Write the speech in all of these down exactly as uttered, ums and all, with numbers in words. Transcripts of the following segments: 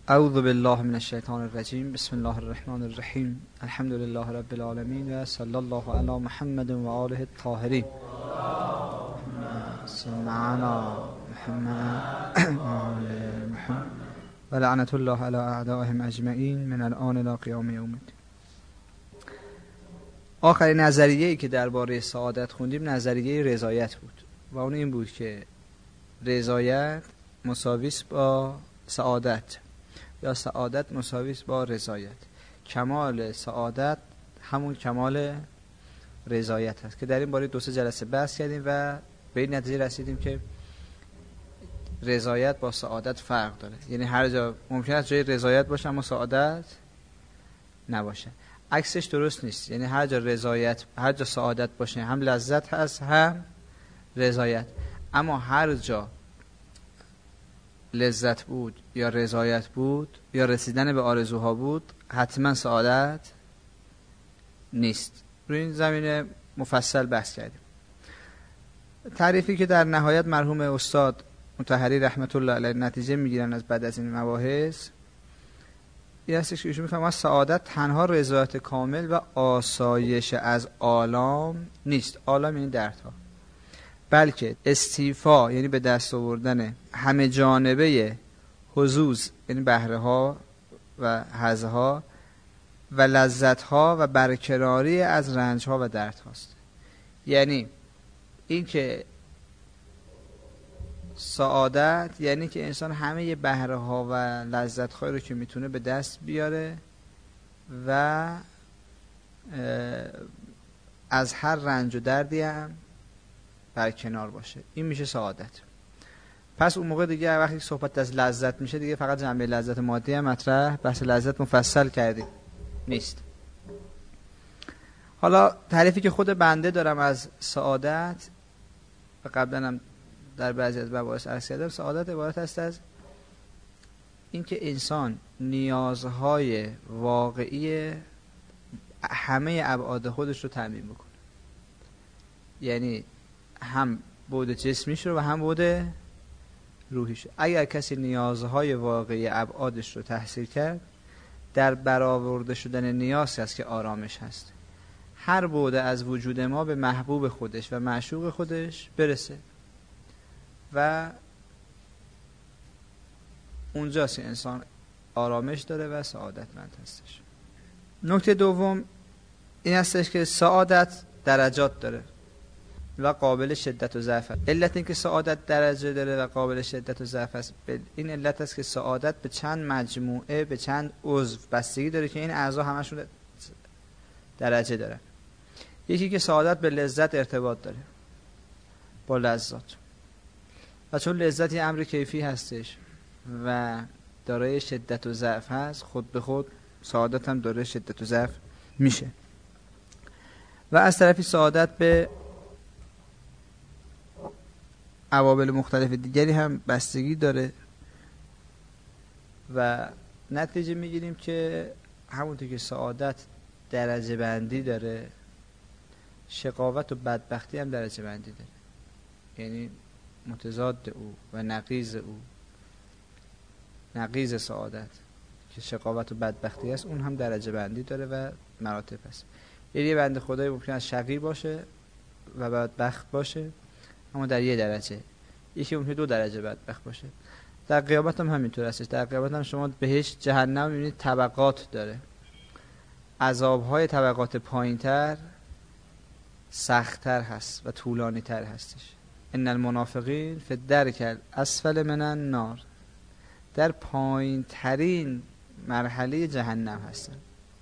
اعوذ بالله من الشیطان الرجیم. بسم الله الرحمن الرحیم. الحمد لله رب العالمین و صلی الله علی محمد و آله الطاهرین. سمعنا محمد محمد و لعنت الله علی اعدائهم اجمعین من الان الی قیام یوم الدین. آخرین نظریه‌ای که درباره سعادت خوندیم نظریه رضایت بود و اون این بود که رضایت مساوی است با سعادت یا سعادت مساوی است با رضایت. کمال سعادت همون کمال رضایت هست که در این باره دو سه جلسه بحث کردیم و به این نتیجه رسیدیم که رضایت با سعادت فرق داره. یعنی هر جا ممکن است جای رضایت باشه اما سعادت نباشه. عکسش درست نیست. یعنی هر جا رضایت هر جا سعادت باشه هم لذت هست هم رضایت، اما هر جا لذت بود یا رضایت بود یا رسیدن به آرزوها بود حتما سعادت نیست. روی این زمینه مفصل بحث کردیم. تعریفی که در نهایت مرحوم استاد مطهری رحمت الله علیه نتیجه میگیرن از بعد از این مباحث این هستش که ایشون میفهمن سعادت تنها رضایت کامل و آسایش از آلام نیست. آلام یعنی دردها، بلکه استیفا یعنی به دست آوردن همه جانبه حظوظ یعنی بهره ها و حظ ها و لذت ها و برقراری از رنج ها و درد هاست. یعنی این که سعادت یعنی که انسان همه بهره ها و لذت ها رو که میتونه به دست بیاره و از هر رنج و دردی هم برکنار باشه. این میشه سعادت. پس اون موقع دیگه وقتی صحبت از لذت میشه دیگه فقط جنبه لذت مادی هم مطرح، بحث لذت مفصل کردیم نیست. حالا تعریفی که خود بنده دارم از سعادت و قبلا هم در بعضی از مباحث عرض کردم، سعادت عبارت است از اینکه انسان نیازهای واقعی همه ابعاد خودش رو تامین بکنه. یعنی هم بعد جسمیش رو و هم بعد روحیش. اگر کسی نیازهای واقعی ابعادش رو تحصیل کرد، در برآورده شدن نیاز هست که آرامش هست. هر بعد از وجود ما به محبوب خودش و معشوق خودش برسه و اونجاست انسان آرامش داره و سعادتمند هستش. نکته دوم این هستش که سعادت درجات داره و قابل شدت و ضعف. علت این که سعادت درجه داره و قابل شدت و ضعف است این علت است که سعادت به چند مجموعه به چند عضو بستگی داره که این اعضا همشون درجه دارن. یکی که سعادت به لذت ارتباط داره با لذات و چون لذت یه امر کیفی هستش و دارای شدت و ضعف هست خود به خود سعادت هم داره شدت و ضعف میشه. و از طرفی سعادت به عوامل مختلف دیگری هم بستگی داره و نتیجه میگیریم که همونطور که سعادت درجه بندی داره شقاوت و بدبختی هم درجه بندی داره. یعنی متضاد او و نقیض او، نقیض سعادت که شقاوت و بدبختی است اون هم درجه بندی داره و مراتب است. یعنی یه بنده خدایی ممکن است شقی باشه و بدبخت باشه اما در یه درجه، یکی ممکنه دو درجه بدبخت باشه. در قیامت هم همینطور هستش. در قیامت هم شما بهشت جهنم میبینید طبقات داره. عذابهای طبقات پایینتر سخت‌تر هست و طولانی تر هستش. ان المنافقین فی الدرک الاسفل من النار، در پایین ترین مرحله جهنم هستن.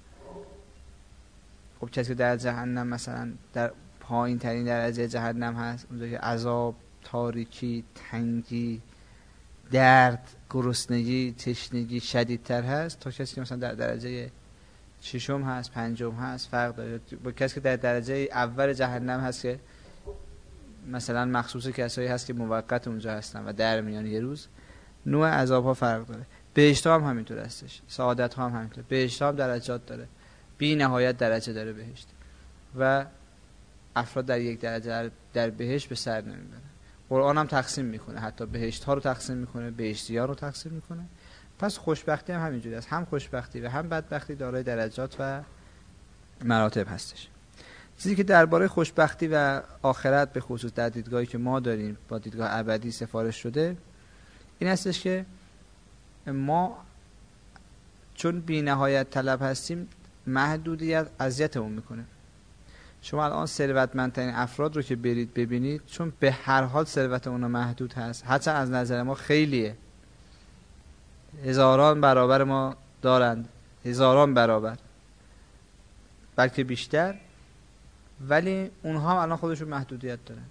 خب کسی که در جهنم مثلا در پایین ترین درجه جهنم هست اونجا که عذاب، تاریکی، تنگی، درد، گرسنگی، تشنگی شدیدتر هست تا کسی که مثلا در درجه ششم هست، پنجم هست فرق داره با کسی که در درجه اول جهنم هست که مثلا مخصوص کسایی هست که موقت اونجا هستن و در میان یه روز. نوع عذاب ها فرق داره. بهشت ها هم همینطور هستش. سعادت ها هم همینطور. بهشت ها هم درجات داره. بی نهایت درجه داره بهشت و افراد در یک درجه در بهشت به سر نمیبرن. قرآن هم تقسیم میکنه، حتی بهشت ها رو تقسیم میکنه، بهشتی ها رو تقسیم میکنه پس خوشبختی هم همینجوری است، هم خوشبختی و هم بدبختی دارای درجات و مراتب هستش. چیزی که درباره خوشبختی و آخرت به خصوص در دیدگاهی که ما داریم با دیدگاه ابدی سفارش شده این هستش که ما چون بی نهایت طلب هستیم محدودیت اذیتمون میکنه. شما الان ثروتمندترین افراد رو که برید ببینید، چون به هر حال ثروت اونا محدود هست، حتی از نظر ما خیلیه، هزاران برابر ما دارند، هزاران برابر بلکه بیشتر، ولی اونها هم الان خودشون محدودیت دارن.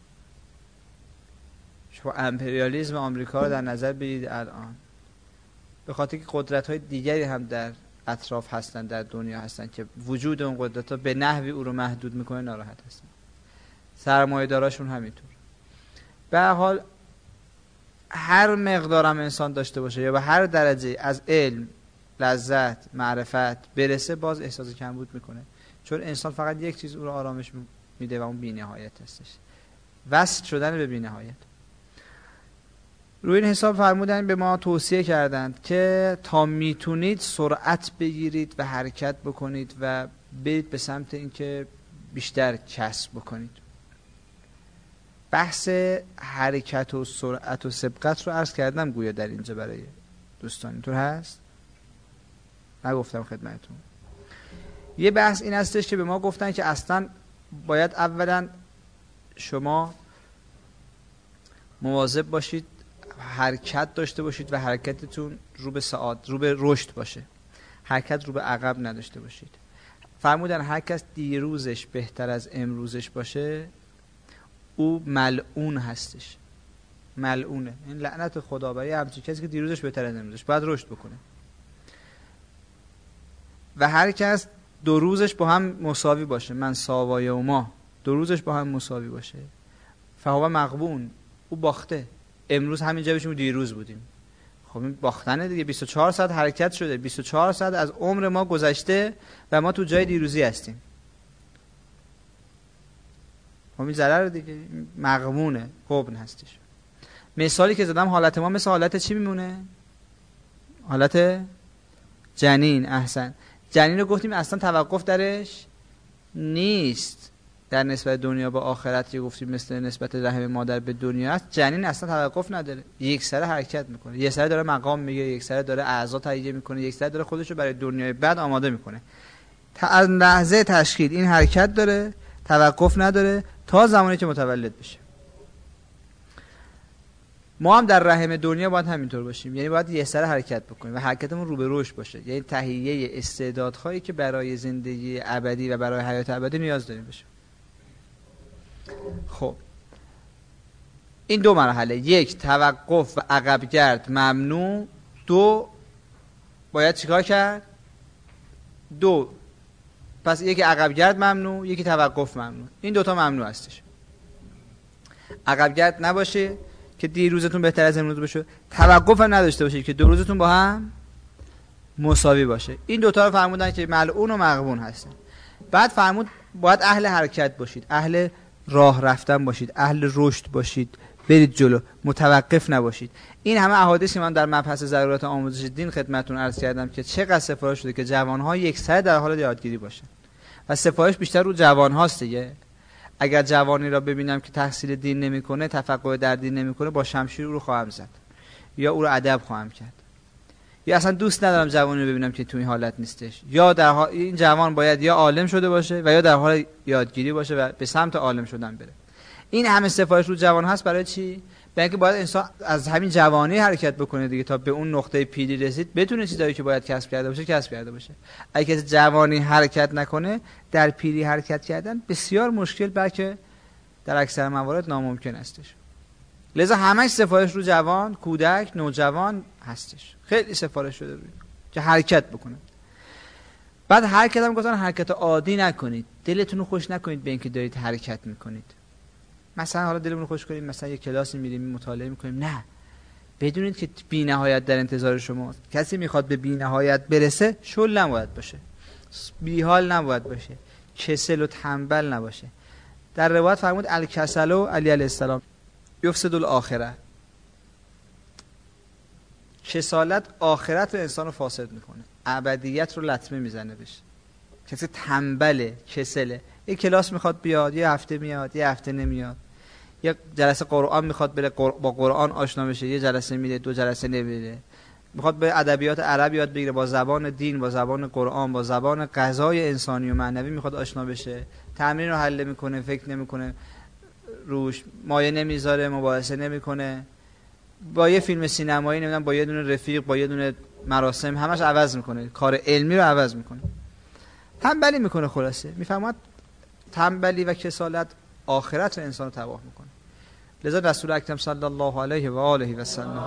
شما امپریالیسم آمریکا رو در نظر بگیرید الان، به خاطر که قدرت‌های دیگری هم در اطراف هستن، در دنیا هستن که وجود اون قدرت‌ها به نحوی او رو محدود میکنه، ناراحت هستن. سرمایه‌داراشون همینطور. به هر حال هر مقدارم انسان داشته باشه یا به هر درجه از علم، لذت، معرفت برسه، باز احساس کمبود میکنه، چون انسان فقط یک چیز او رو آرامش میده و اون بی‌نهایت هستش، وصل شدن به بی‌نهایت. روی این حساب فرمودن به ما توصیه کردند که تا میتونید سرعت بگیرید و حرکت بکنید و برید به سمت اینکه بیشتر کسب بکنید. بحث حرکت و سرعت و سبقت رو عرض کردم گویا در اینجا برای دوستان، اینطور هست؟ نگفتم خدمتتون. یه بحث این هستش که به ما گفتن که اصلا باید اولا شما مواظب باشید حرکت داشته باشید و حرکتتون رو به سعادت، رو به رشد باشه، حرکت رو به عقب نداشته باشید. فرمودن هر کس دیروزش بهتر از امروزش باشه او ملعون هستش، ملعونه. این لعنت خدا برای همچین کسی که دیروزش بهتر از امروزش، باید رشد بکنه. و هر کس دو روزش با هم مساوی باشه، من ساوای و ما دو روزش با هم مساوی باشه، فهو مغبون، او باخته. امروز همین جا بشیم دیروز بودیم، خب این باختنه دیگه. بیست و چهار ساعت حرکت شده، بیست و چهار ساعت از عمر ما گذشته و ما تو جای دیروزی هستیم. خب این ضرر دیگه، مغبونه، غبن هستش. مثالی که زدم حالت ما مثل حالت چی میمونه؟ حالت جنین. احسن. جنین رو گفتیم اصلا توقف درش نیست. در نسبت دنیا با آخرت که گفتیم مثل نسبت رحم مادر به دنیا است، جنین اصلا توقف نداره، یک سره حرکت میکنه، یک سره داره مقام میگه، یک سره داره اعضا تهیه میکنه، یک سره داره خودش رو برای دنیای بعد آماده میکنه. از لحظه تشکیل این حرکت داره، توقف نداره تا زمانی که متولد بشه. ما هم در رحم دنیا باید همینطور باشیم، یعنی باید یک سره حرکت بکنیم و حرکتمون رو به رشد باشه، یعنی تهیه استعدادهایی که برای زندگی ابدی و برای حیات ابدی نیاز داریم بشه. خب این دو مرحله، یک توقف و عقب گرد ممنوع، دو باید چیکار کرد؟ دو پس یکی عقب گرد ممنوع، یکی توقف ممنوع. این دوتا ممنوع هستش. عقب گرد نباشه که دیروزتون بهتر از امروز بشه، توقف هم نداشته باشید که دو روزتون با هم مساوی باشه. این دوتا رو فرمودن که ملعون و مغبون هستن. بعد فرمود باید اهل حرکت باشید، اهل راه رفتن باشید، اهل رشد باشید، برید جلو، متوقف نباشید. این همه احادیثی من در مبحث ضرورت آموزش دین خدمتتون عرض کردم که چقدر سفارش شده که جوانها یکسره در حال یادگیری باشن و سفارش بیشتر رو جوانهاست دیگه. اگر جوانی را ببینم که تحصیل دین نمیکنه، تفقه در دین نمیکنه، با شمشیر او رو خواهم زد یا او رو ادب خواهم کرد، یا اصلا دوست ندارم جوانی رو ببینم که تو این حالت نیستش. یا در حال این جوان باید یا عالم شده باشه و یا در حال یادگیری باشه و به سمت عالم شدن بره. این همه سفارش رو جوان هست برای چی؟ برای اینکه باید انسان از همین جوانی حرکت بکنه دیگه، تا به اون نقطه پیری رسید بتونه چیزایی که باید کسب کرده باشه کسب کرده باشه. اگه کسی جوانی حرکت نکنه، در پیری حرکت کردن بسیار مشکل، بلکه در اکثر موارد ناممکن استش. لذا همش سفارش رو جوان، کودک، نوجوان هستش. خیلی سفارش شده روی که حرکت بکنه. بعد حرکت هم گفتن حرکت عادی نکنید، دلتون رو خوش نکنید به اینکه دارید حرکت میکنید. مثلا حالا دلمون رو خوش کنیم، مثلا یه کلاسی میریم مطالعه میکنیم، نه، بدونید که بی نهایت در انتظار شماست. کسی میخواد به بی نهایت برسه، شل نباید باشه، بی حال نباید باشه، کسل و تنبل نباشه. در روایت فرمود الکسل و علی علیه السلام یفسد الاخره، کسالت آخرت رو انسان رو فاسد میکنه، ابدیت رو لطمه میزنه بهش. کسی تنبله، کسله، یه کلاس میخواد بیاد، یه هفته میاد، یه هفته نمیاد، یه جلسه قرآن میخواد بره با قرآن آشنا بشه، یه جلسه میره، دو جلسه نمیره، میخواد به ادبیات عرب یاد بگیره، با زبان دین، با زبان قرآن، با زبان غذای انسانی و معنوی میخواد آشنا بشه، تمرین رو حل میکنه، فکر نمیکنه روش، مایه نمیذاره، مباحثه نمیکنه، با یه فیلم سینمایی نمیدونم، با یه دونه رفیق، با یه دونه مراسم، همش عوض میکنه، کار علمی رو عوض میکنه، تنبلی میکنه. خلاصه میفهمد تنبلی و کسالت آخرت رو انسان رو تباه میکنه. لذا رسول اکرم صلی الله علیه و آله و سلم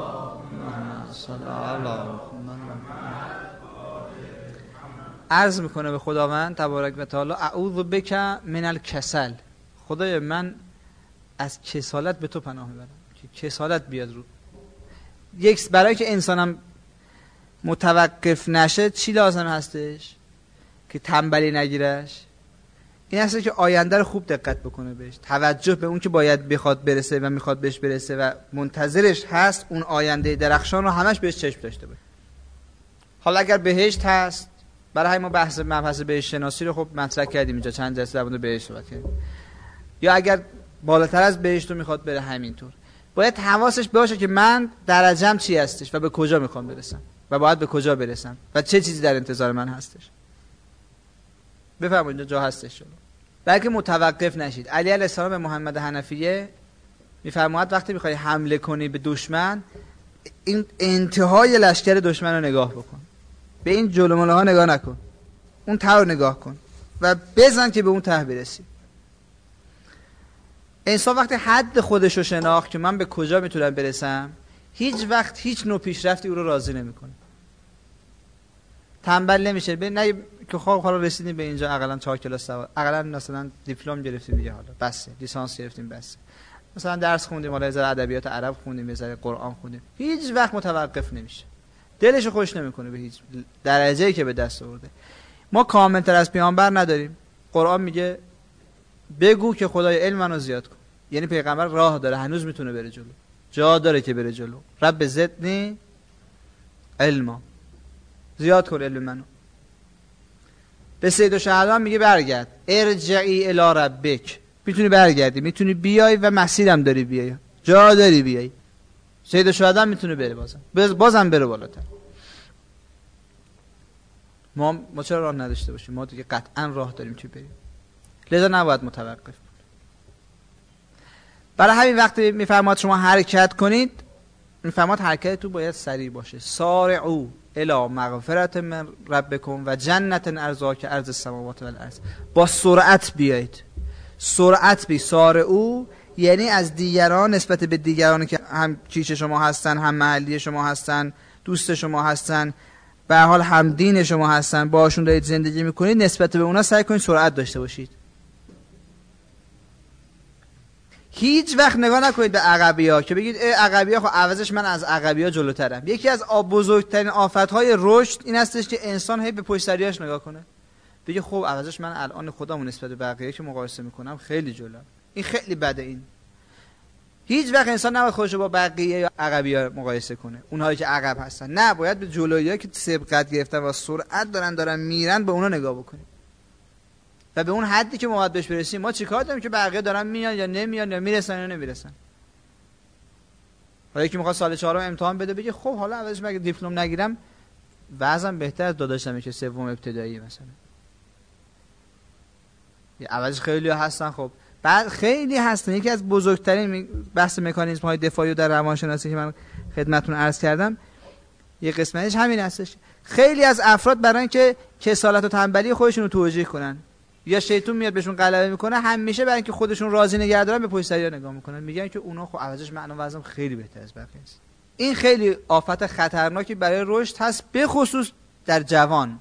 عرض میکنه به خداوند تبارک و تعالی اعوذ بک من الکسل، خدای من از کسالت به تو پناه میبرم که کسالت بیاد رو. یک برای که انسانم متوقف نشه چی لازم هستش که تنبلی نگیرش؟ این هست که آینده رو خوب دقت بکنه بهش، توجه به اون که باید بخواد برسه و میخواد بهش برسه و منتظرش هست، اون آینده درخشان رو همش بهش چشم داشته باشه. حالا اگر بهشت هست، برای همین ما بحث مبحث بهشت شناسی رو خب مطرح کردیم اینجا، چند جلسه در مورد بهشت صحبت کردیم. یا اگر بالاتر از بهشت رو میخواد بره، همینطور باید حواسش باشه که من درجم چی هستش و به کجا میخوام برسم و باید به کجا برسم و چه چیزی در انتظار من هستش. بفرمایید اینجا جا هستش شما، بلکه متوقف نشید. علی علیه السلام به محمد حنفیه میفرماید وقتی میخوای حمله کنی به دشمن، این انتهای لشکر دشمن رو نگاه بکن، به این جلومله ها نگاه نکن، اون ته رو نگاه کن و بزن که به اون ته برسی. انسان وقتی حد خودش رو شناخت که من به کجا میتونم برسم، هیچ وقت هیچ نوع پیشرفتی او رو راضی نمیکنه، تنبل نمیشه. به نه که خب حالا رسیدیم به اینجا، اقلا چهار کلاس سواد، اقلا مثلا دیپلم گرفتیم دیگه، حالا بسه، لیسانس گرفتیم بسه، مثلا درس خوندیم، حالا یه ادبیات عرب خوندیم، یه قرآن خوندیم، هیچ وقت متوقف نمیشه، دلش خوش نمیکنه به هیچ درجه‌ای که به دست آورده. ما کامل‌تر از پیامبر نداریم. قرآن میگه بگو که خدای علم منو زیاد کن، یعنی پیغمبر راه داره، هنوز میتونه بره جلو، جا داره که بره جلو. رب زدنی علما، زیاد کن علم منو. به سید الشهدا میگه برگرد، ارجعی الی ربک، میتونی برگردی، میتونی بیای و مسیرم داری بیای، جا داری بیای. سید الشهدا میتونه بره، بازم بازم بره بالاتر. ما ما چرا راه نداشته باشیم؟ ما دیگه قطعا راه داریم که بریم، لذا نباید متوقف بود. برای همین وقتی میفرماد شما حرکت کنید، میفرماد حرکت تو باید سریع باشه. سارعوا الی مغفرت من ربکم و جنت ارضها کارض السماوات والارض، با سرعت بیایید. سرعت بی سارعوا یعنی از دیگران، نسبت به دیگرانی که هم کیش شما هستن، هم محلی شما هستن، دوست شما هستن، به هر حال هم دین شما هستن، باهاشون دارید زندگی میکنید، نسبت به اونا سعی کنید سرعت داشته باشید. هیچ وقت نگاه نکنید به عقبی‌ها که بگید ای عقبی‌ها، خب عوضش من از عقبی‌ها جلوترم. یکی از بزرگترین آفت‌های رشد این هستش که انسان هی به پشت سریاش نگاه کنه، بگه خب عوضش من الان خودمو نسبت به بقیه که مقایسه میکنم خیلی جلوام، این خیلی بده. این هیچ وقت انسان نباید خودش رو با بقیه یا عقبی‌ها مقایسه کنه، اونهایی که عقب هستن، نه، باید به جلویی‌ها که سبقت گرفتن و سرعت دارن دارن میرن به اونا نگاه بکنیم و به اون حدی که ما باید بهش برسیم. ما چیکار داریم که بقیه دارن میان یا نمیان یا میرسن یا نمیرسن؟ حالا یکی میخواد سال چهارم امتحان بده، بگه خب حالا اولش مگه دیپلم نگیرم وضعم بهتر از داداشمه که سوم ابتدایی مثلا. یه اولش خیلی هستن، خب بعد خیلی هستن. یکی از بزرگترین بحث مکانیزم های دفاعی در روانشناسی که من خدمتتون عرض کردم، یه قسمتش همین هستش. خیلی از افراد برای اینکه کسالت و تنبلی خودشون رو توجیه کنن یا شیطون میاد بهشون غلبه میکنه، همیشه برای اینکه خودشون راضی نگه دارن به پشت سریا نگاه میکنن، میگن که اونا خب عوضش من وضعم خیلی بهتر از بقیه است. این خیلی آفت خطرناکی برای رشد هست، به خصوص در جوان،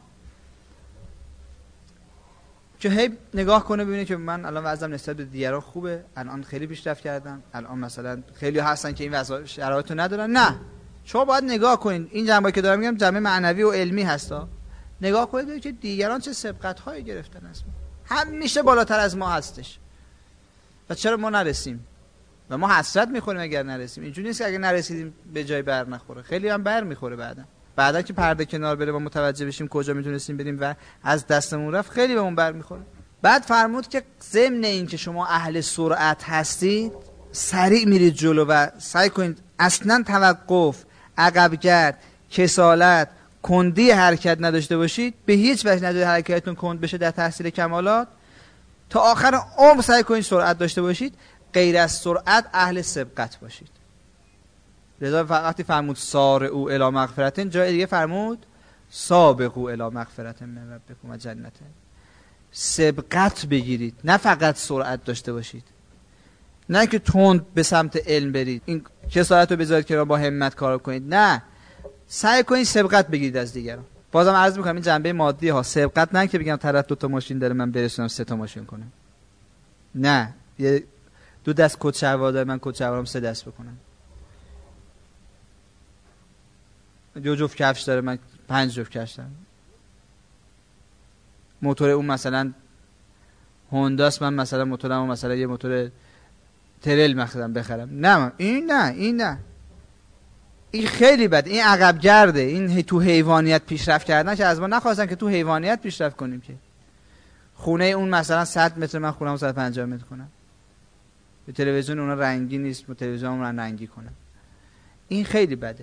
که هی نگاه کنه ببینه که من الان وضعم نسبت به دیگران خوبه، الان خیلی پیشرفت کردم، الان مثلا خیلی هستن که این وضع شرایطو ندارن. نه، شما باید نگاه کنین. این جنبه‌ای که دارم میگم جنبه معنوی و علمی هستا. نگاه کنید ببینید که دیگران چه سبقت‌هایی گرفتن، هست همیشه بالاتر از ما هستش و چرا ما نرسیم. و ما حسرت میخوریم اگر نرسیم. اینجوری نیست که اگر نرسیدیم به جای بر نخوره، خیلی هم بر میخوره بعدا. بعدا که پرده کنار بره ما متوجه بشیم کجا میتونستیم بریم و از دستمون رفت، خیلی بهمون بر میخوره. بعد فرمود که ضمن این که شما اهل سرعت هستید، سریع میرید جلو و سعی کنید اصلا توقف، عقبگرد، کسالت، کندی حرکت نداشته باشید. به هیچ وجه ندارید حرکتتون کند بشه در تحصیل کمالات. تا آخر عمر سعی کنید سرعت داشته باشید. غیر از سرعت اهل سبقت باشید. لذا وقتی فرمود سارعوا الی مغفرة، جای دیگه فرمود سابقوا الی مغفرة من ربکم و جنة. سبقت بگیرید، نه فقط سرعت داشته باشید، نه که تند به سمت علم برید، این کسالت رو بذارید که با همت کار کنید، نه، سعی کنید سبقت بگیرید از دیگران. بازم عرض میکنم این جنبه مادی ها، سبقت نه که بگم طرف دو تا ماشین داره من برسونم سه تا ماشین کنم، نه، یه دو دست کت شلوار داره من کت شلوارم سه دست بکنم، دو جفت کفش داره من پنج جفت کفش دارم، موتور اون مثلا هونداست من مثلا موتورم مثلا یه موتور ترل مثلا بخرم، نه، این نه، این نه، این خیلی بده، این عقب گرده، این تو حیوانیت پیشرفت کردن که از ما نخواستن که تو حیوانیت پیشرفت کنیم. که خونه اون مثلا صد متر من خونم صد و پنجاه متر کنم، به تلویزیون اونا رنگی نیست، به تلویزیون اون رنگی کنم، این خیلی بده.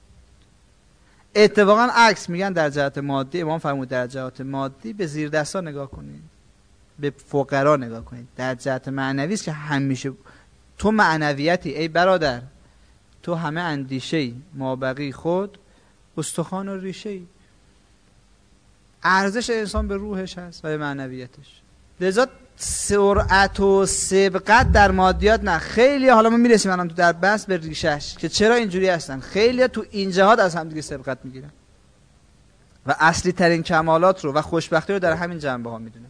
اتفاقا عکس میگن در جهت مادی، امام فرمود در جهت مادی به زیر دستا نگاه کنید، به فقرا نگاه کنید. در جهت معنوی است که همیشه تو معنویتی ای برادر، تو همه اندیشه‌ای، مابقی خود استخوان و ریشه‌ای. ارزش انسان به روحش هست و به معنویتش. لذا سرعت و سبقت در مادیات نه. خیلی حالا ما میرسیم الان تو در بحث به ریشش که چرا اینجوری هستن. خیلی تو این جهات از هم دیگه سبقت میگیرن و اصلی ترین کمالات رو و خوشبختی رو در همین جنبه ها میدونن.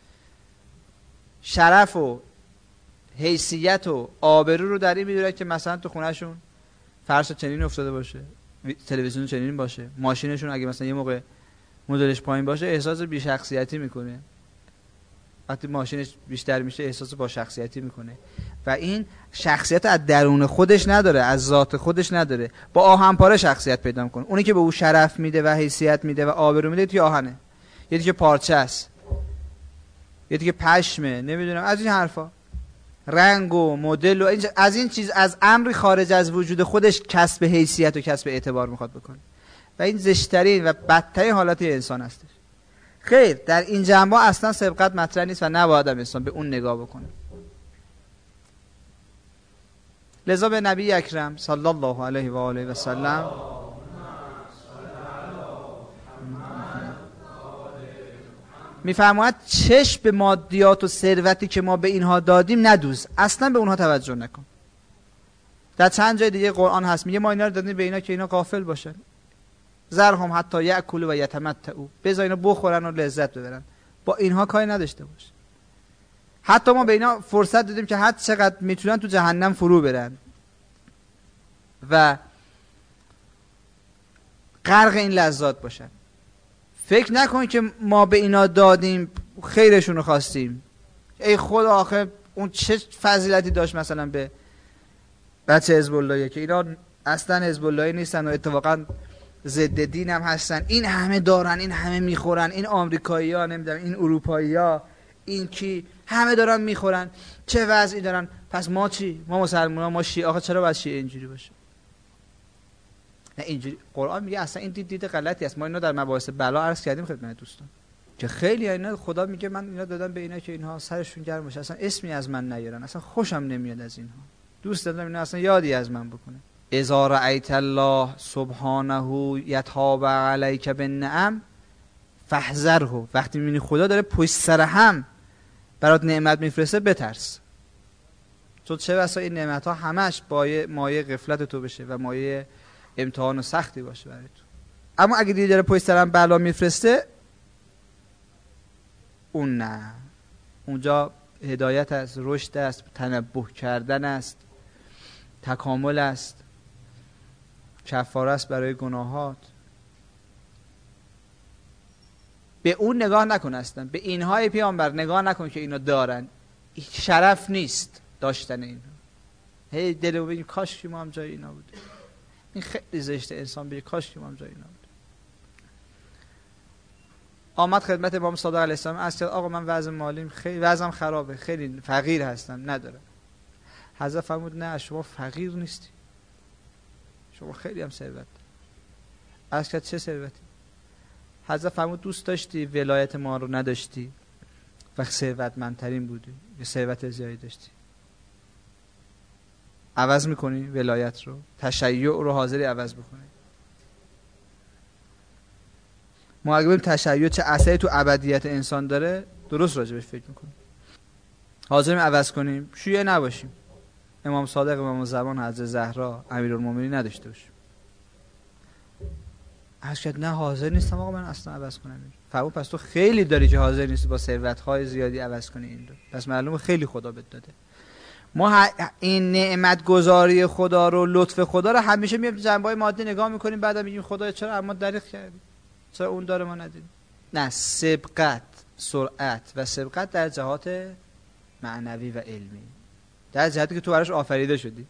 شرف و حیثیت و آبرو رو در این میدونن که مثلا تو خونهشون فرش چنین افتاده باشه، تلویزیون چنین باشه، ماشینشون اگه مثلا یه موقع مدلش پایین باشه احساس بی شخصیتی میکنه، وقتی ماشینش بیشتر میشه احساس با شخصیتی میکنه و این شخصیت از درون خودش نداره، از ذات خودش نداره، با آهن پاره شخصیت پیدا میکنه. اونی که به او شرف میده و حیثیت میده و آبرو میده توی آهنه، یه دیگه پارچه است، یه دیگه پشمه، نمیدونم از این حرفا، رنگ و مدل و این از این چیز، از امری خارج از وجود خودش کسب حیثیت و کسب اعتبار میخواد بکنه و این زشترین و بدترین حالت انسان هستش. خیر، در این جنبه اصلا سبقت مطرح نیست و نباید انسان به اون نگاه بکنه. لذا به نبی اکرم صلی الله علیه و آله و سلم میفرماید چشم به مادیات و ثروتی که ما به اینها دادیم ندوز، اصلا به اونها توجه نکن. در چند جای دیگه قرآن هست میگه ما اینا رو دادیم به اینا که اینا غافل باشن، ذرهم حتی یأکلوا و یتمتعوا، بذار اینا بخورن و لذت ببرن، با اینها کاری نداشته باش. حتی ما به اینا فرصت دادیم که هر چقدر میتونن تو جهنم فرو برن و غرق این لذات باشن. فکر نکن که ما به اینا دادیم خیرشون رو خواستیم، ای خدا آخه اون چه فضیلتی داشت مثلا به بچه حزب اللهی که اینا اصلا حزب اللهی نیستن و اتفاقا ضد دین هم هستن، این همه دارن، این همه میخورن، این آمریکایی ها نمیدونم، این اروپایی ها، این کی، همه دارن میخورن، چه وضعی دارن، پس ما چی؟ ما مسلمان ها، ما شیعه، آخه چرا باید شیعه اینجوری باشه؟ نه اینجوری. قرآن میگه اصلا این دید دید غلطی است. ما اینو در مباحث بلا عرض کردیم خدمت دوستان که خیلی اینا خدا میگه من اینا دادم به اینا که اینها سرشون گرم باشه، اصلا اسمی از من نیارن، اصلا خوشم نمیاد از اینها، دوست دارم اینا اصلا یادی از من بکنه. اذا رأیت الله سبحانه یتاب علیک بالنعم فاحذره، وقتی میبینی خدا داره پشت سر هم برات نعمت میفرسته بترس، تو چه بسا این نعمت ها همش بایه مایه غفلت تو بشه و مایه امتحان و سختی باشه برای تو. اما اگه دیگه داره پشت سر هم بلا میفرسته، اون نه، اونجا هدایت است، رشد است، تنبه کردن است، تکامل است، کفاره است برای گناهات. به اون نگاه نکن، اصلا به اینهای پیامبر نگاه نکن که اینا دارن، شرف نیست داشتن اینها. هی دلمون بگیم کاش که ما هم جای اینا بودیم. این خیلی زشته انسان بگه کاش که ما هم جای اینا بودیم. آمد خدمت امام صادق علیه السلام عرض کرد آقا من وضع مالیم خیلی وضعم خرابه، خیلی فقیر هستم، ندارم. حضرت فرمود نه شما فقیر نیستی، شما خیلی هم ثروت. عرض کرد چه ثروتی؟ حضرت فرمود دوست داشتی ولایت ما رو نداشتی و ثروتمندترین بودی، یه ثروت زیادی داشتی، عوض میکنی ولایت رو، تشیع رو حاضری عوض بکنی؟ ما اگه ببینیم تشیع چه اثری تو ابدیت انسان داره درست راجبش فکر میکنیم، حاضریم عوض کنیم، شیعه نباشیم، امام صادق امام زمان حضرت زهرا امیرالمومنین نداشته باشیم. عرض نه حاضر نیستم آقا من اصلا عوض کنم. فرمود پس تو خیلی داری که حاضر نیستی با ثروت‌های زیادی عوض کنی این رو، پس معلومه خیلی خدا بهت داده. ما این نعمت گذاری خدا رو، لطف خدا رو همیشه میایم جنبه‌های مادی نگاه میکنیم، بعدا میگیم خدایا چرا اما دریغ کردی، چرا اون داره ما ندیدیم. نه، سبقت، سرعت و سبقت در جهات معنوی و علمی، در جهتی که تو براش آفریده شدی.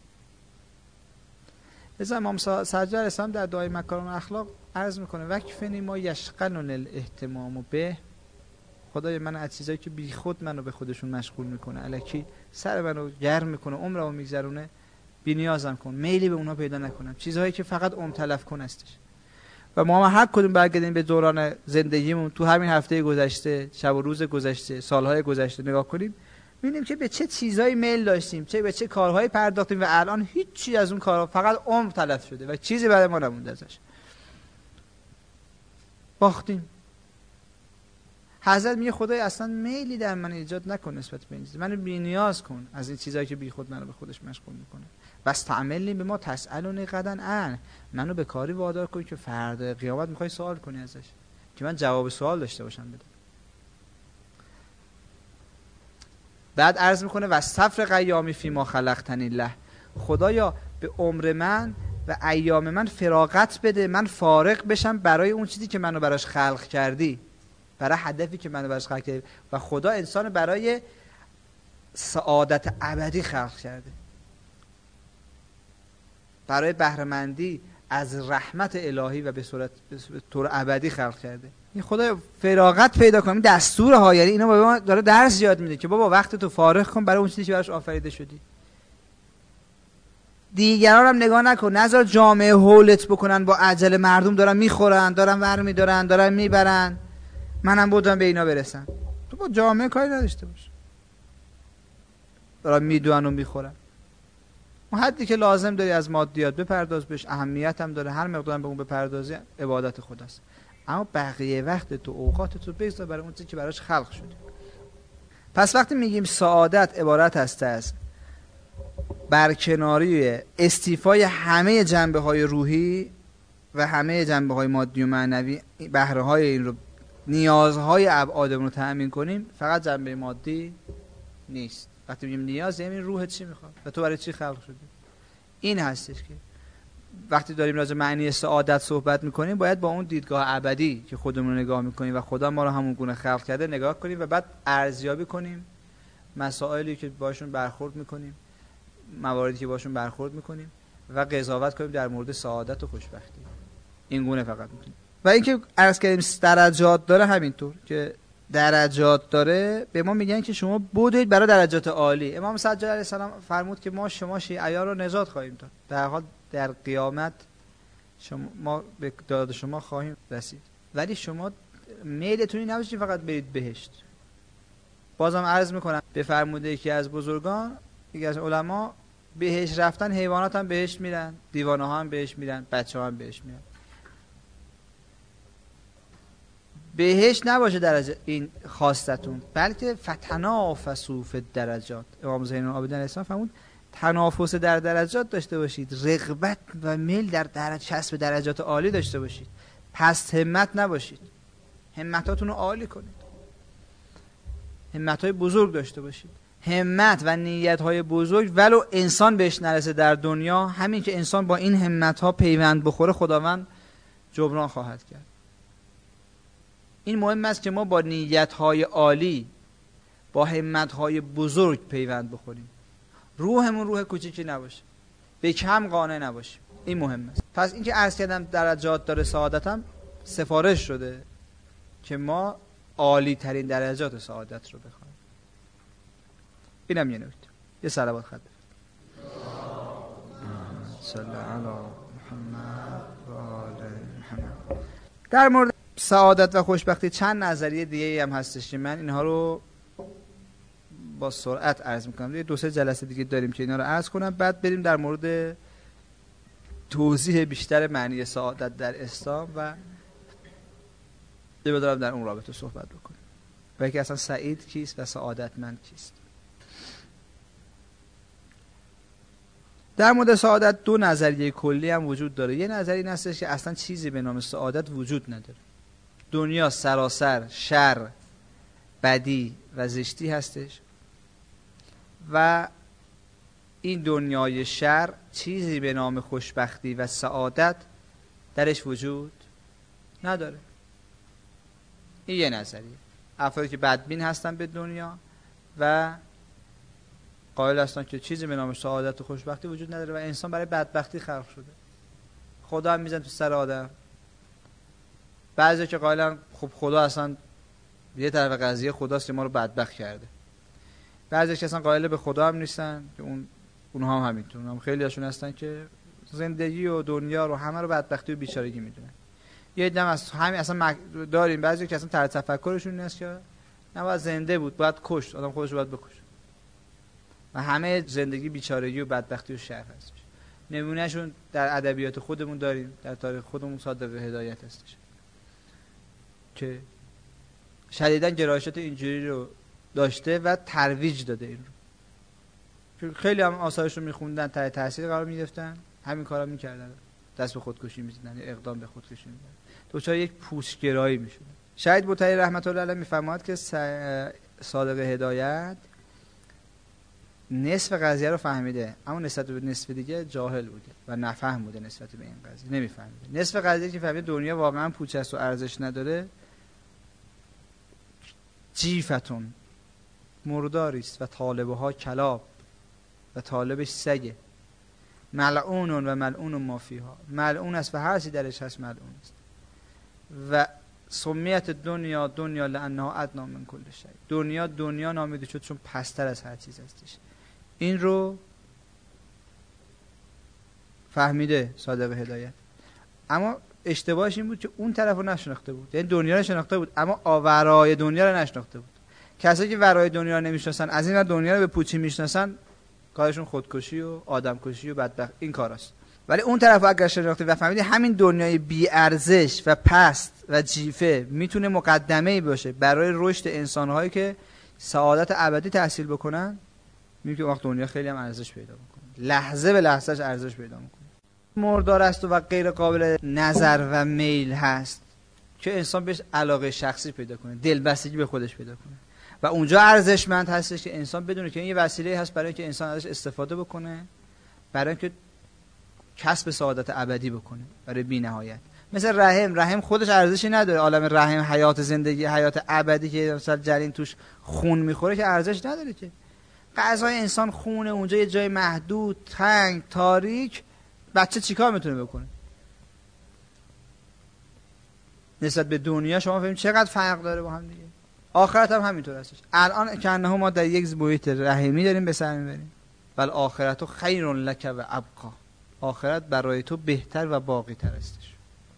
مثلا امام سجاد علیه السلام در دعای مکارم الاخلاق عرض میکنه وکفنی ما یشغلن الاهتمام به، خدای من از چیزایی که بی خود منو به خودشون مشغول میکنه، الکی سر منو گرم میکنه، عمرمو میگذرونه، بی نیازم کن، میلی به اونها پیدا نکنم، چیزهایی که فقط عمر تلف کن هستش. و ما هر کدوم برگردیم به دوران زندگیمون تو همین هفته گذشته، شب و روز گذشته، سالهای گذشته نگاه کنیم، می‌بینیم که به چه چیزایی میل داشتیم، چه به چه کارهایی پرداختیم و الان هیچ چیز از اون کارها فقط عمر تلف شده و چیزی برای ما نمونده ازش. باختیم. حضرت میگه خدای اصلا میلی در من ایجاد نکن نسبت به این چیز، منو بی‌نیاز کن از این چیزایی که بی خود منو به خودش مشغول میکنه. بس تعملنی به ما تسالونی غدا عن، منو به کاری وادار کن که فردا قیامت میخوای سوال کنی ازش، که من جواب سوال داشته باشم بدم. بعد عرض میکنه و صفر قیامی فی ما خلقتنی له، خدایا به عمر من و ایام من فراغت بده، من فارغ بشم برای اون چیزی که منو براش خلق کردی، برای هدفی که منو براش خلق کردی. و خدا انسان برای سعادت ابدی خلق کرده، برای بهره‌مندی از رحمت الهی و به صورت به طور ابدی خلق کرده. این خدا فراغت پیدا کنیم دستور ها، یعنی اینا به ما داره درس یاد میده که بابا وقت تو فارغ کن برای اون چیزی که براش آفریده شدی. دیگران هم نگاه نکن، نذار جامعه هولت بکنن با عجله، مردم دارن میخورن، دارن ور میدارن، دارن میبرن، منم بودم به اینا برسم. تو با جامعه کاری نداشته باش، دارن میدونن و میخورن. اون حدی که لازم داری از مادیات بپرداز بهش، اهمیت هم داره، هر مقدار به اون بپردازی عبادت خداست. اما بقیه وقت تو، اوقات تو بگذار برای اون چیزی که براش خلق شده. پس وقتی میگیم سعادت عبارت است از برکناری استیفای همه جنبه‌های روحی و همه جنبه‌های مادی و معنوی، بهره‌های این رو، نیازهای ابعادمون رو تأمین کنیم، فقط جنبه مادی نیست. وقتی میگیم نیاز یعنی روحت چی میخواد و تو برای چی خلق شدی. این هستش که وقتی داریم راجع معنی سعادت صحبت میکنیم باید با اون دیدگاه ابدی که خودمون رو نگاه میکنیم و خدا ما رو همون گونه خلق کرده نگاه کنیم و بعد ارزیابی کنیم مسائلی که باشون برخورد میکنیم، مواردی که باشون برخورد میکنیم و قضاوت کنیم در مورد سعادت و خوشبختی. این گونه فقط میتونیم. و اینکه عرض کردیم درجات داره، همینطور که درجات داره به ما میگن که شما بودید برای درجات عالی. امام سجاد علیه السلام فرمود که ما شما شیعیان رو نجات خواهیم داد، در حال در قیامت شما ما به داد شما خواهیم رسید، ولی شما میلتون این نباشه فقط برید بهشت. بازم عرض میکنم بفرموده یکی از بزرگان، یکی از علما، بهشت رفتن حیوانات هم بهشت میرن، دیوانه ها هم بهشت میرن، بچه ها هم بهشت میرن. بهشت نباشه درجه این خواستتون، بلکه فتنافسوا فی الدرجات. امام زین العابدین علیه السلام فرمود تنافس در درجات داشته باشید، رغبت و میل در درجه کسب درجات عالی داشته باشید، پست همت نباشید، همتاتون رو عالی کنید، همت‌های بزرگ داشته باشید. همت و نیت‌های بزرگ ولو انسان بهش نرسه در دنیا، همین که انسان با این همت‌ها پیوند بخوره خداوند جبران خواهد کرد. این مهم است که ما با نیت‌های عالی، با همت‌های بزرگ پیوند بخوریم. روحمون روح کوچیکی نباشه، به کم قانع نباشیم. این مهمه. پس اینکه عرض کردم درجات داره سعادت هم سفارش شده که ما عالی ترین درجات سعادت رو بخوایم. اینم یه نکته. یه صلوات خط صلی علی محمد و آل محمد. در مورد سعادت و خوشبختی چند نظریه دیگه هم هستش که من اینها رو با سرعت عرض میکنم. دو سه جلسه دیگه داریم که اینا رو عرض کنم، بعد بریم در مورد توضیح بیشتر معنی سعادت در اسلام و دیگه دارم در اون رابطه صحبت بکنیم و اینکه اصلا سعید کیست و سعادتمند کیست. در مورد سعادت دو نظریه کلی هم وجود داره. یه نظریه این هستش که اصلا چیزی به نام سعادت وجود نداره. دنیا سراسر شر، بدی و زشتی هستش و این دنیای شر چیزی به نام خوشبختی و سعادت درش وجود نداره. این یه نظریه. افرادی که بدبین هستن به دنیا و قائل هستن که چیزی به نام سعادت و خوشبختی وجود نداره و انسان برای بدبختی خلق شده. خدا هم میزن تو سر آدم. بعضی که قائلن خب خدا اصلا یه طرف قضیه خداست که ما رو بدبخت کرده. بعضی که اصلا قائل به خدا هم نیستن که اون اونها هم همینطور. اونها هم خیلی هاشون هستن که زندگی و دنیا رو همه رو بدبختی و بیچارگی میدونن. یه دم از همین اصلا داریم بعضی که اصلا طرز تفکرشون این است که نباید زنده بود، باید کشت، آدم خودش رو باید بکشه. و همه زندگی بیچارگی و بدبختی و شر هستش. نمونهشون در ادبیات خودمون داریم، در تاریخ خودمون صادق هدایت هستش که شدیداً گرایشات اینجوری رو داشته و ترویج داده این رو. خیلی هم آثارش رو میخوندن، تحت تاثیر قرار میگرفتن، همین کارا میکردن، دست به خودکشی میزدن، اقدام به خودکشی میزدن، دوچار یک پوچگرایی میشدن. شهید بوطهی رحمت الله علیه میفرماد که صادق هدایت نصف قضیه رو فهمیده اما نسبت به نصف دیگه جاهل بوده و نفهم بوده نسبت به این قضیه، نمیفهمیده. نصف قضیه که فهمیده دنیا واقعا پوچ است و ارزش نداره، جیفتون مرداری است و طالبها کلاب و طالبش سگه، ملعون و ملعون ما فیها، ملعون است و هر چی درش هست ملعون است. و سمیت دنیا دنیا لانها ادنا من کل شیء، دنیا دنیا نامیده شد چون پستر از هر چیز هستش. این رو فهمیده صادق هدایت، اما اشتباهش این بود که اون طرف رو نشناخته بود. یعنی دنیا رو شناخته بود اما ورای دنیا رو نشناخته بود. کسایی که ورای دنیا رو نمیشناسن، از این ور دنیا رو به پوچی میشناسن، کارشون خودکشی و آدمکشی و بدبخت این کاراست. ولی اون طرف رو اگر شناخته و فهمیدی همین دنیای بی ارزش و پست و جیفه میتونه مقدمه‌ای باشه برای رشد انسان‌هایی که سعادت ابدی تحصیل بکنن، میگه وقت دنیا خیلی هم ارزش پیدا میکنه، لحظه به لحظهش ارزش پیدا میکنه. مردار است و غیر قابل نظر و میل هست که انسان بهش علاقه شخصی پیدا کنه، دلبستگی به خودش پیدا کنه و اونجا ارزشمند هستش که انسان بدونه که این یه وسیله هست برای اینکه انسان ازش استفاده بکنه، برای اینکه کسب سعادت ابدی بکنه برای بی‌نهایت. مثل رحم، رحم خودش ارزشی نداره، عالم رحم، حیات زندگی، حیات ابدی که مثلا جنین توش خون میخوره که ارزش نداره که. غذای انسان خونه، اونجا یه جای محدود، تنگ، تاریک، بچه چیکار میتونه بکنه؟ نسبت به دنیا شما فهمید چقدر فرق داره با هم دیگه. آخرت هم همینطور هستش. الان کنه ما در یک محیط رحمی داریم به سر میبریم، ولی آخرت خیر لک و ابقا، آخرت برای تو بهتر و باقی تر استش.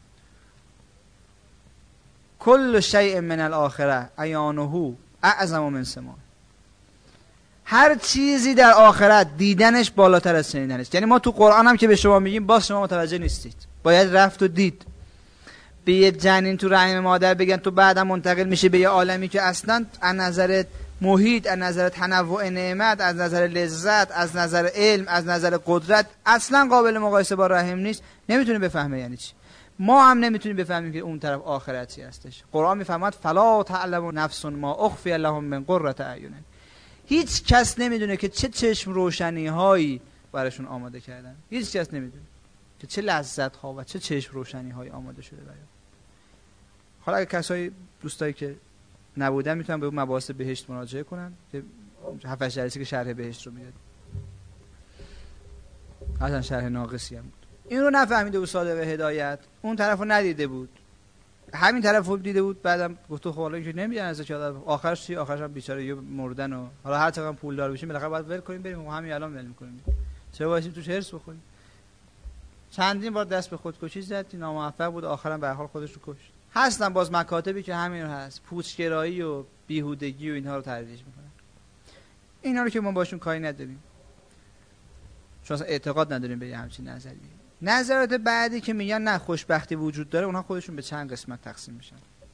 کل شیء من الاخره عیانه اعظم من سماع، هر چیزی در آخرت دیدنش بالاتر از شنیدنش. یعنی ما تو قرآن هم که به شما میگیم باز شما متوجه نیستید، باید رفت و دید. به یه جنین تو رحم مادر بگن تو بعدم منتقل میشه به یه عالمی که اصلا از نظر محیط، از نظر تنوع نعمت، از نظر لذت، از نظر علم، از نظر قدرت اصلا قابل مقایسه با رحم نیست، نمیتونه بفهمه یعنی چی. ما هم نمیتونیم بفهمیم که اون طرف آخرتی هستش. قرآن میفهمد فلا تعلم نفس ما اخفی لهم من قرة اعین، هیچ کس نمیدونه که چه چشم روشنی هایی براشون آماده کردن، هیچ کس نمیدونه که چه لذت ها و چه چشم روشنی هایی آماده شده برای. حالا اگه کسایی دوستایی که نبودن میتونن به اون مباحث بهشت مراجعه کنن که هفت جلسه که شرح بهشت رو میداد. اصلا شرح ناقصی هم بود. این رو نفهمیده بود صادق هدایت، اون طرف رو ندیده بود، همین طرف رو دیده بود. بعدم گفت خب حالا که نمیدن از چه آخرش چی، آخرش هم بیچاره یه مردن و حالا هر چقدر پولدار بشیم بالاخره باید ول کنیم بریم و همین الان ول می‌کنیم. چه واسه تو هرس بخوریم. چندین بار دست به خودکشی زد، ناموفق بود، آخرام به هر حال خودش رو کشت. هستن باز مکاتبی که همین رو هست، پوچگرایی و بیهودگی و اینها رو ترویج میکنن. اینا رو که ما باشون کاری نداریم، چون اصلا اعتقاد نداریم به همچین نظریه. نظرات بعدی که میگن نه خوشبختی وجود داره، اونها خودشون به چند قسمت تقسیم میشن.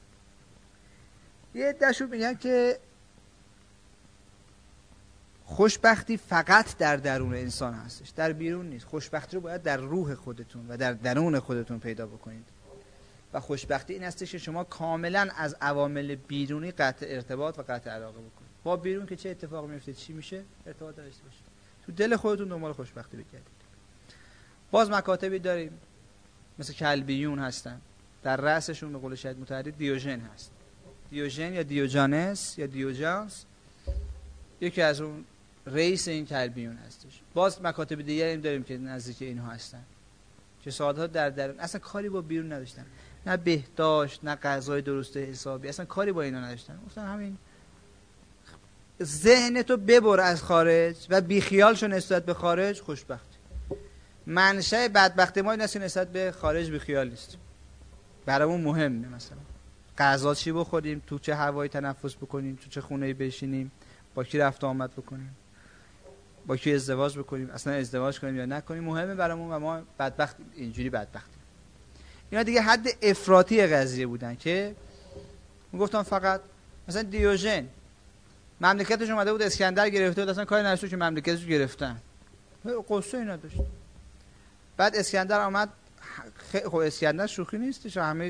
یه عده‌شون میگن که خوشبختی فقط در درون انسان هستش، در بیرون نیست. خوشبختی رو باید در روح خودتون و در درون خودتون پیدا بکنید. و خوشبختی این هستش که شما کاملا از عوامل بیرونی قطع ارتباط و قطع علاقه بکنید. با بیرون که چه اتفاقی میفته چی میشه ارتباط داشته باشید. تو دل خودتون دنبال خوشبختی بگردید. باز مکاتبی داریم مثل کلبیون هستن، در رأسشون به قول شاید متعدد دیوژن هست. دیوژن یا دیوجانس یا دیوجانس یکی از اون رئیس این کلبیون هستش. باز مکاتب دیگه هم داریم که نزدیک اینها هستن که سعادت در درون اصلا کاری با بیرون نداشتن، نه بهداشت نه غذای درست حسابی، اصلا کاری با اینا نداشتن. گفتن همین ذهنتو ببر از خارج و بیخیال شو نسبت به خارج، خوشبخت. منشأ بدبختی ما این است که نسبت به خارج بیخیال نیست. برامون مهمه مثلا غذا چی بخوریم، تو چه هوایی تنفس بکنیم، تو چه خونه‌ای بشینیم، با کی رفت و آمد بکنیم، با کی ازدواج بکنیم، اصلا ازدواج کنیم یا نکنیم، مهمه برامون و ما بدبخت اینجوری بدبختیم. اینا دیگه حد افراطی قضیه بودن که میگفتن فقط مثلا دیوژن مملکتش اومده بود اسکندر گرفته بود، اصلا کاری نداشت که مملکتش گرفتن، قصه اینا داشت. بعد اسکندر آمد، خب اسکندر شوخی نیستش، همه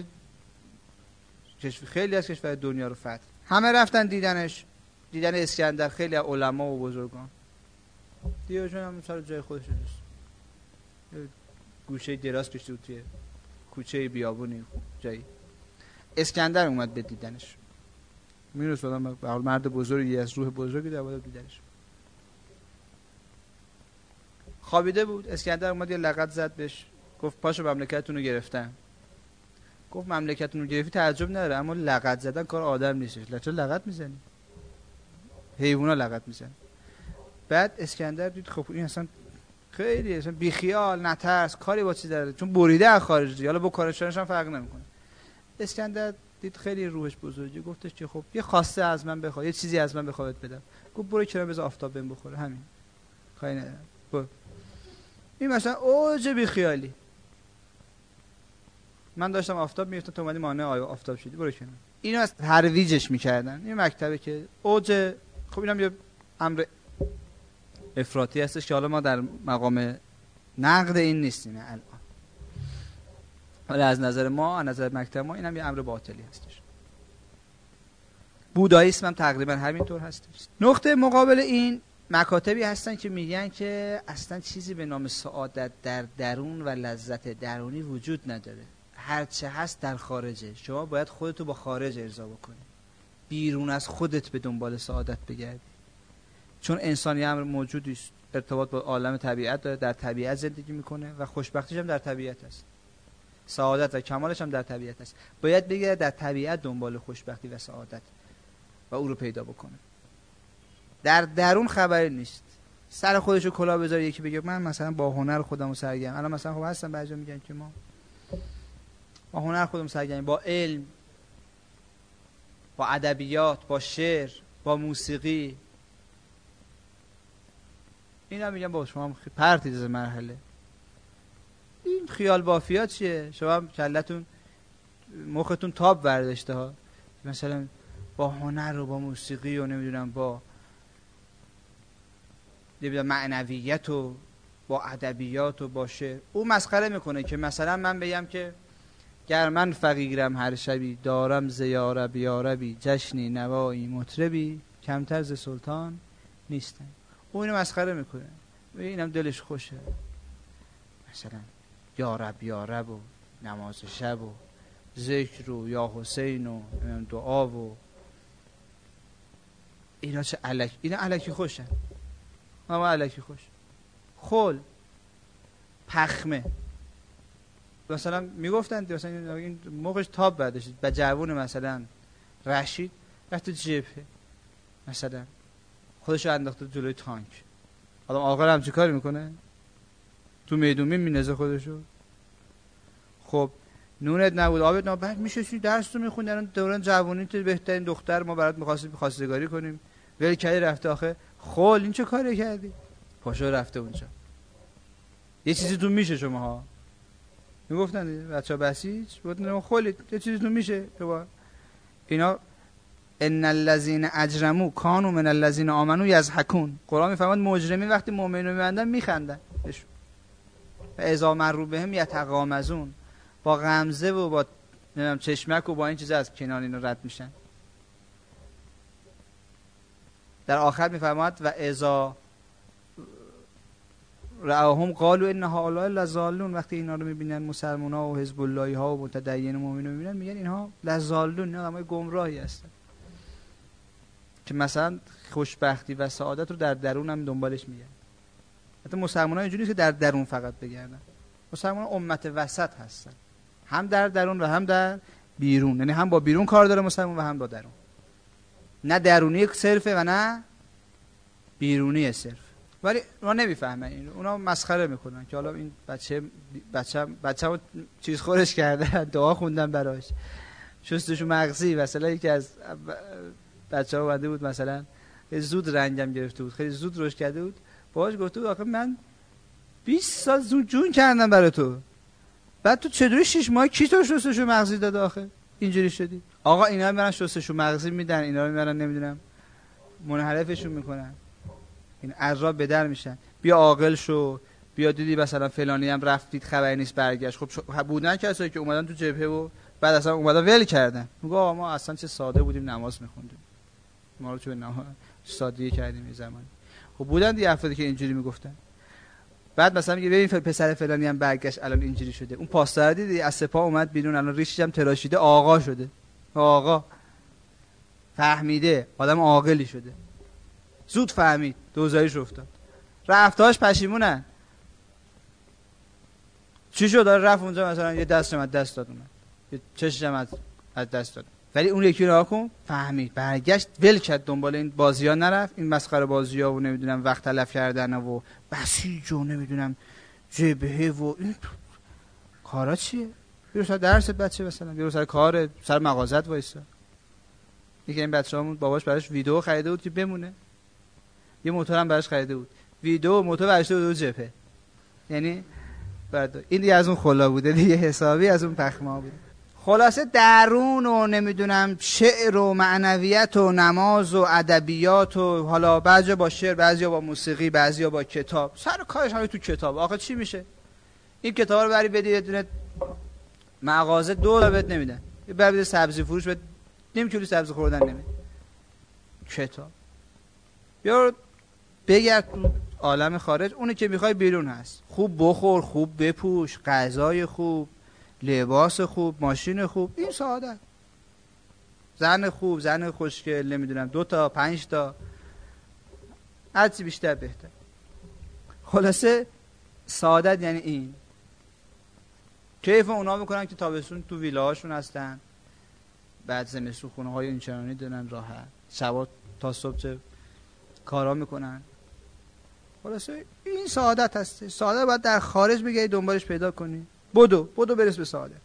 خیلی از کشور دنیا رو فتح، همه رفتن دیدنش، دیدن اسکندر، خیلی از علما و بزرگان. دیوژن هم سر جای خودش نشست، گوشه دراز کشیده بود توی کوچه بیابونی جایی. اسکندر اومد به دیدنش، میرسه آدم به حال مرد بزرگی از روح بزرگی در بود دیدنش. خوابیده بود، اسکندر اومد یه لغت زد بهش، گفت پاشو مملکتتون رو گرفتن. گفت مملکتتون رو گرفتی تعجب نداره، اما لغت زدن کار آدم نیستش. چرا لغت میزنی؟ حیونا لغت میزنن. بعد اسکندر دید خب این اصلا خیلی اصلا بیخیال، نترس، کاری با چی داره، چون بریده از خارج، حالا با کارشانش هم فرق نمیکنه. اسکندر دید خیلی روحش بزرگه، گفتش که خب یه خواسته از من بخواد، یه چیزی از من بخواد بدم. گفت برو چرا بذار آفتاب بهم بخوره، همین کاری ندارم. برو. این مثلا اوج بیخیالی، من داشتم آفتاب میفتم تو اومدی مانع آفتاب شدی، برو کنار. اینو از ترویجش میکردن. این مکتبه که اوج، خب اینم یه امر افراطی هستش که حالا ما در مقام نقد این نیستیم الان، ولی از نظر ما، از نظر مکتب ما، اینم یه امر باطلی هستش. بوداییسم هم تقریبا همینطور هستش. نقطه مقابل این مکاتبی هستن که میگن که اصلا چیزی به نام سعادت در درون و لذت درونی وجود نداره، هر چه هست در خارجه. شما باید خودتو با خارج ارضا بکنی، بیرون از خودت به دنبال سعادت بگردی، چون انسانی امر موجودی است، ارتباط با عالم طبیعت داره، در طبیعت زندگی میکنه و خوشبختیش هم در طبیعت است، سعادت و کمالش هم در طبیعت است. باید بگه در طبیعت دنبال خوشبختی و سعادت و او رو پیدا بکنه. در درون خبری نیست. سر خودشو کلاه بذاره یکی بگه من مثلا با هنر خودمو سرگرم. الان مثلا خب هستن بعضیا میگن که ما با هنر خودمو سرگرم، با علم، با ادبیات، با شعر، با موسیقی. اینا میگن با شما پرتید از مرحله. این خیال بافیات چیه؟ شما کلتون مختون تاب برداشته ها، مثلا با هنر و با موسیقی و نمیدونم با نمیدونم معنویت و با ادبیات و با شعر. او مسخره میکنه که مثلا من بگم که گر من فقیرم هر شبی، دارم ز یارب یاربی، جشنی نوایی مطربی، کمتر ز سلطان نیستم. او اینو مسخره میکنه، اینم دلش خوشه، مثلا یارب یارب و نماز شب و ذکر و یا حسین و دعا و اینا چه الک، اینا الکی خوشن، ما الکی خوش. خل پخمه. مثلا میگفتن مثلا این موقعش تاب بعدش با جوون مثلا رشید رفت تو جبهه مثلا خودشو انداخته جلوی تانک. آدم عاقل هم چه کاری میکنه؟ تو میدون میندازه خودشو. خب نونت نبود آبت نبود، بعد میشستی درس رو میخوندی. الان دوران جوانی تو بهترین دختر ما برات می‌خواستیم خواستگاری کنیم، ولی کلی رفته آخه خول این چه کاری کردی؟ پاشو رفته اونجا. یه چیزی تو میشه شماها میگفتن بچا بسیج گفتن خولید یه چیزی تو میشه تو اینا. ان الذين اجرموا كانوا من الذين آمنوا يضحكون. قرآن میفرماد مجرمین وقتی مؤمنون میبندن میخندن بهشون. اذا مروا بهم یتغامزون. با غمزه و با نمیدونم چشمک و با این چیزا از کنار اینا رد میشن. در آخر میفرماد و اذا رأهم قالوا ان هؤلاء لضالون. وقتی اینا رو میبینن مسلمان‌ها و حزب اللهی ها و متدین مؤمنون میبینن میگن اینها لضالون، اینا آدمای گمراهی هستن که مثلا خوشبختی و سعادت رو در درون هم دنبالش میگن. حتی مسلمان‌ها اینجوری نیست که در درون فقط بگردن. مسلمان‌ها امت وسط هستن، هم در درون و هم در بیرون. یعنی هم با بیرون کار داره مسلمان و هم با درون. نه درونی صرفه و نه بیرونی صرف. ولی اونا نمیفهمن اینو. اونا مسخره میکنن که حالا این بچه بچه‌م بچه‌مو چیز خورش کرده دعا خوندن براش شستشو مغزی. مثلا یکی از بچه‌ها اومده بود مثلا زود رنجم گرفته بود، خیلی زود رشد کرده بود، باهاش گفته بود آخه من بیست سال زود جون کردم برای تو، بعد تو چطوری شش ماه کی تو شستشو مغزی داده آخه اینجوری شدی؟ آقا اینا میبرن شستشو مغزی میدن، اینا رو میبرن نمیدونم منحرفشون میکنن، این عذاب به در میشن. بیا عاقل شو، بیا دیدی مثلا فلانی هم رفتید خبری نیست برگشت. خب بودن کسایی که اومدن تو جبهه و بعد اصلا اومدن ول کردن. میگه آقا ما اصلا چه ساده بودیم نماز میخوندیم، ما رو چه به نماز سادگی کردیم یه زمانی. خب بودن دی افرادی که اینجوری میگفتن. بعد مثلا میگه ببین پسر فلانی هم برگشت الان اینجوری شده. اون پاسدار دیدی از سپاه اومد بیرون الان ریشش هم تراشیده آقا شده. آقا فهمیده، آدم عاقلی شده، زود فهمید دوزاریش افتاد. رفتاش پشیمونن. چی شد داره رفت اونجا مثلا یه دستم از دست داد، اومد یه چشم از از دست داد، ولی اون یکی رو کن فهمید برگشت ول کرد، دنبال این بازی‌ها نرفت، این مسخره بازی‌ها و نمیدونم وقت تلف کردن و بسیج و نمیدونم جبهه و این کارا چیه؟ بیرو سر درس بچه مثلا، بیرو سر کار سر مغازت وایسا. یکی این بچه‌هامون باباش براش ویدیو خریده بود که بمونه، یه موتور هم براش خریده بود، ویدیو موتور براش بود جبهه، یعنی بعد این دیگه از اون خلا بوده دیگه، حسابی از اون پخما بوده. خلاصه درون و نمیدونم شعر و معنویت و نماز و ادبیات و حالا بعضیا با شعر، بعضیا با موسیقی، بعضیا با کتاب، سر کارش همه تو کتاب. آخه چی میشه؟ این کتابا رو بری بدی یه دونه مغازه دو تا بهت نمیدن، یه بر بده سبزی فروش بهت نیم کیلو سبزی خوردن نمیده. کتاب یا بگرد تو عالم خارج، اونی که میخوای بیرون هست. خوب بخور، خوب بپوش، غذای خوب، لباس خوب، ماشین خوب، این سعادت. زن خوب، زن خوشگل، نمیدونم دو تا پنج تا، هرچی بیشتر بهتر. خلاصه سعادت یعنی این. کیف اونا میکنن که تابستون تو ویلاهاشون هستن، بعد زمستون خونه های اینچنانی دارن راحت، شبا تا صبح چه کارا میکنن. خلاصه این سعادت هست. سعادت باید در خارج بگی دنبالش پیدا کنی. بدو بدو برس به سعادت.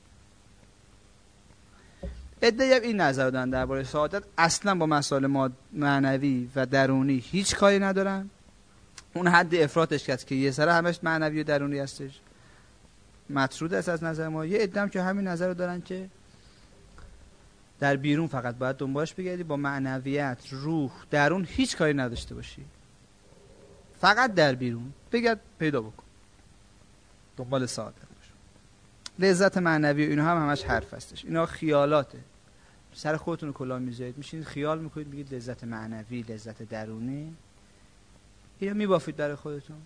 ادعی این نظر دارن درباره سعادت اصلا با مسائل معنوی و درونی هیچ کاری ندارن. اون حد افراطش هست که یه سره همش معنوی و درونی هستش، مطرود است از نظر ما. یه عده‌ام که همین نظر رو دارن که در بیرون فقط باید دنبالش بگردی، با معنویت، روح، درون هیچ کاری نداشته باشی، فقط در بیرون بگرد پیدا بکن، دنبال سعادت باش. لذت معنوی و اینا هم همش حرف هستش، اینا خیالاته. سر خودتون کلاه میذارید میشینید خیال میکنید میگید لذت معنوی، لذت درونی، اینا میبافید در خودتون،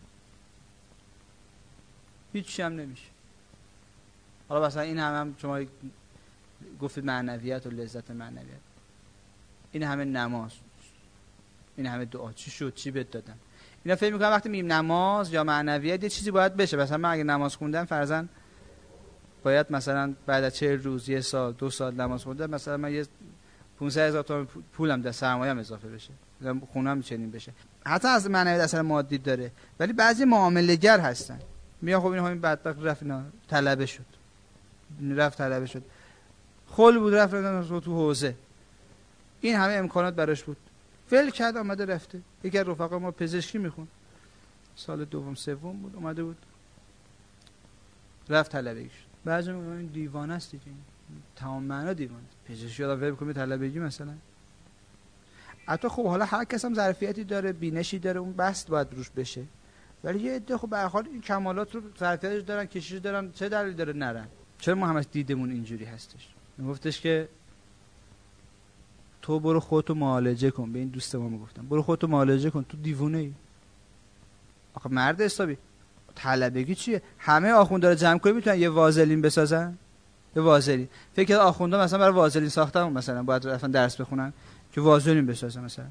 هیچی هم نمیشه. حالا مثلا این هم, هم شما گفتید معنویت و لذت معنویت، این همه نماز، این همه دعا، چی شد چی بهت دادن؟ اینا فکر میکنن وقتی میگیم نماز یا معنویات یه چیزی باید بشه. مثلا من اگه نماز خوندم فرضاً باید مثلا بعد از چهل روز، یه سال، دو سال نماز خوندم، مثلا من یه پانصد هزار تومان پولم در سرمایه‌ام اضافه بشه، خونم چنین بشه. حتی از معنویات اصلا مادی داره، ولی بعضی معامله‌گر هستن میگن خب این همین بدبخت رفت اینا طلبه شد، رفت طلبه شد، خل بود رفت تو تو حوزه، این همه امکانات براش بود، ول کرد آمده رفته. یکی از رفقا ما پزشکی میخوند، سال دوم سوم بود، اومده بود رفت طلبگی شد. بعضی میگن این دیوانه است دیگه، تمام معنا دیوانه. پزشکی آدم فکر می‌کنه طلبگی مثلا. حتی خب حالا هر کس هم ظرفیتی داره، بینشی داره، اون بحث باید روش بشه. ولی یه عده خب به هر حال این کمالات رو ظرفیتش دارن، کشش دارن، چه دلیلی داره نرن؟ چرا ما همش دیدمون اینجوری هستش؟ میگفتش که تو برو خودتو معالجه کن. به این دوست ما میگفتم برو خودتو معالجه کن، تو دیوونه ای. آخه مرد حسابی طلبگی چیه؟ همه آخوندارا جمع کنی میتونن یه وازلین بسازن؟ یه وازلین. فکر کنم آخوندا مثلا برای وازلین ساختن مثلا باید رفتن درس بخونن که وازلین بسازن مثلا.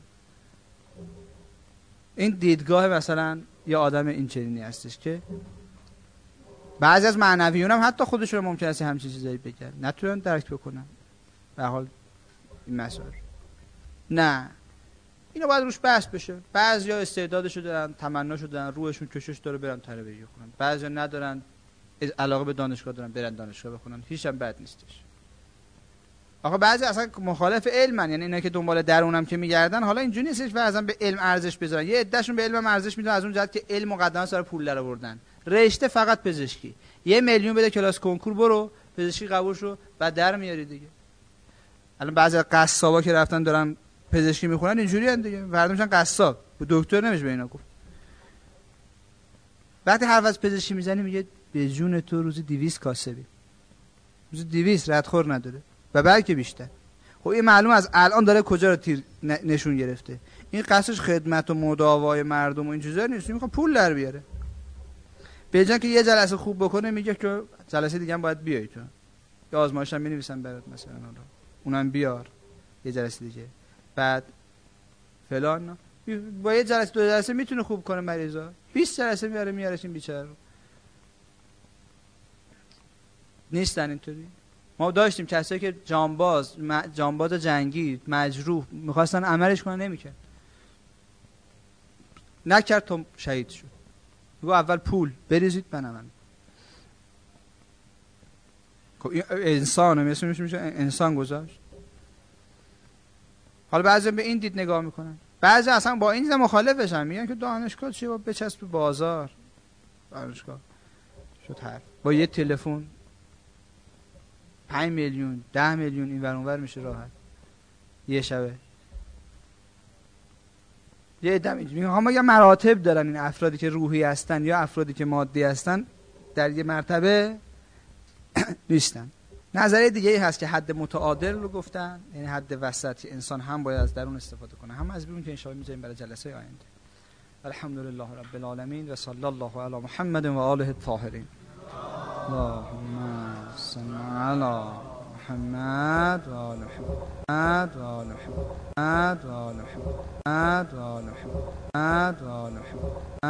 این دیدگاه مثلا یه آدم این چنینی هستش که بعضی از معنویون هم حتی خودشون ممکن است همچین چیزایی بگن، نتونن درک بکنن. به هر حال این مسائل نه، اینا باید روش بحث بشه. بعضیا استعدادشو دارن، تمناشو دارن، روحشون کشش داره برن طلبگی کنن، بعضیا ندارن، علاقه به دانشگاه دارن برن دانشگاه بخونن، هیچ هم بد نیستش. آخه بعضی اصلا مخالف علمن، یعنی اینا که دنبال درونم که میگردن، حالا اینجوری نیستش فرضاً به علم ارزش بذارن. یه عدهشون به علم ارزش میدن از اون جهت که علم مقدمه سر پول در آوردن. رشته فقط پزشکی، یه میلیون بده کلاس کنکور برو پزشکی قبول شو، بعد در میاری دیگه. الان بعضی از قصابا که رفتن دارن پزشکی میخونن اینجوری ان دیگه، فردا میشن قصاب، دکتر نمیشه به اینا گفت. وقتی حرف از پزشکی میزنی میگه به جون تو روزی دویست کاسبی، روزی دویست ردخور نداره و بلکه بیشتر. خب این معلوم از الان داره کجا رو تیر نشون گرفته. این قصدش خدمت و مداوای مردم و این چیزا نیست، میخواد پول در بیاره. به جای که یه جلسه خوب بکنه میگه که جلسه دیگه هم باید بیای تو، یا آزمایش هم می‌نویسن برات مثلا، حالا اونم بیار یه جلسه دیگه، بعد فلان. با یه جلسه دو جلسه میتونه خوب کنه مریضا، بیست جلسه میاره میارش این بیچاره رو. نیستن اینطوری. ما داشتیم کسایی که جانباز جانباز جنگی مجروح میخواستن عملش کنن، نمیکرد، نکرد تا شهید شد. میگه اول پول بریزید بنمن. خب انسانه مثل میشه میشه انسان گذاشت. حالا بعضی به این دید نگاه میکنن، بعضی اصلا با این دید مخالفشن، میگن که دانشگاه چیه، با بچسب بازار. دانشگاه شد حرف با یه تلفن پنج میلیون ده میلیون این ور اون ور میشه راحت یه شبه. یه عده میگن ها یا مراتب دارن این افرادی که روحی هستن یا افرادی که مادی هستن در یه مرتبه نیستن. نظریه دیگه ای هست که حد متعادل رو گفتن، یعنی حد وسط که انسان هم باید از درون استفاده کنه هم از بیرون، که ان شاء الله میذاریم برای جلسه آینده. الحمدلله رب العالمین و صلی الله علی محمد و آله الطاهرین. اللهم صل علی محمد و آل محمد و آل محمد و آل محمد و آل محمد و آل محمد.